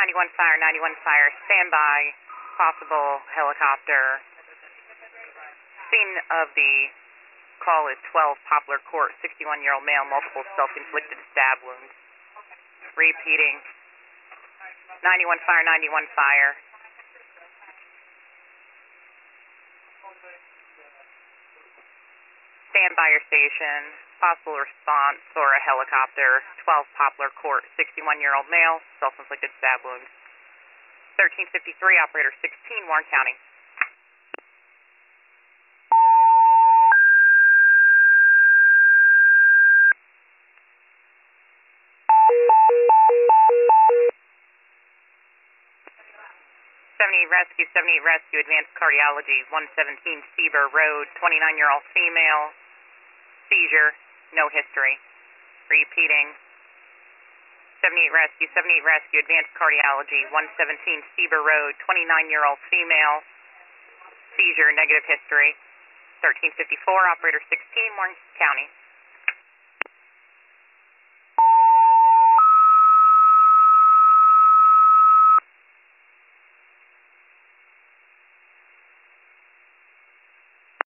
91 fire, standby, possible helicopter. Scene of the call is 12 Poplar Court, 61-year-old male, multiple self-inflicted stab wounds. Repeating, 91 fire. Stand by your station, possible response or a helicopter, 12 Poplar Court, 61-year-old male, self-inflicted stab wounds. 1353, operator 16, Warren County. Rescue, 78 Rescue, advanced cardiology, 117 Seaver Road, 29-year-old female, seizure, no history. Repeating, 78 Rescue, advanced cardiology, 117 Seaver Road, 29-year-old female, seizure, negative history. 1354, operator 16, Warren County.